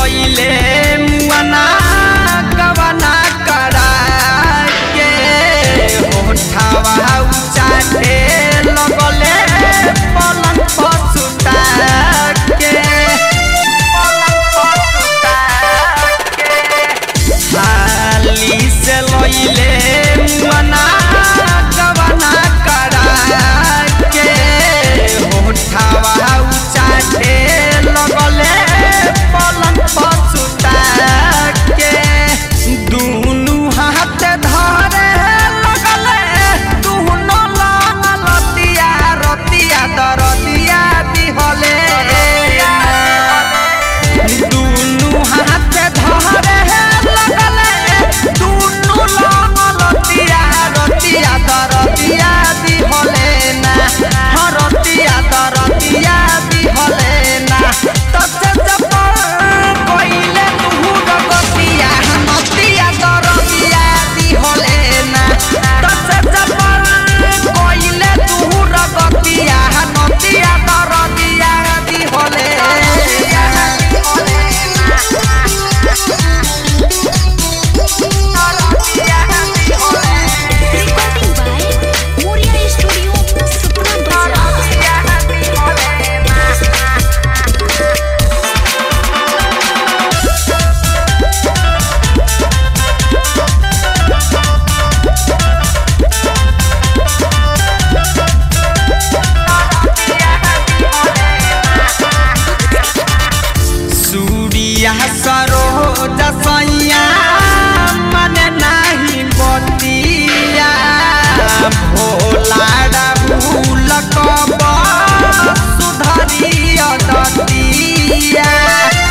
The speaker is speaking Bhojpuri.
गईले मुआना गवना करा के होठावा उचाटे लगले पलंग पर सुता के हाली से लईले मुआना गवना करा के होठावा उचाटे लगले पलंग पर सुता के दुनु हाथ धरे लगले दुनु लतिया रतिया दरदिया दिहले दुनु हाथ धरे लगले दुनु लतिया रतिया दरदिया दिहले ना रतिया दरदिया दिहले ना तसे जब कोइले तुहुर गतिया नतिया दरदिया दिहले ना तसे जब कोइले तुहुर गतिया नतिया दरदिया दिहले Recording by Moria Studio, Supra Bazaar. Surya Saroj सैया मन नाही बतिया भोला भूल कब सुधरिया दतिया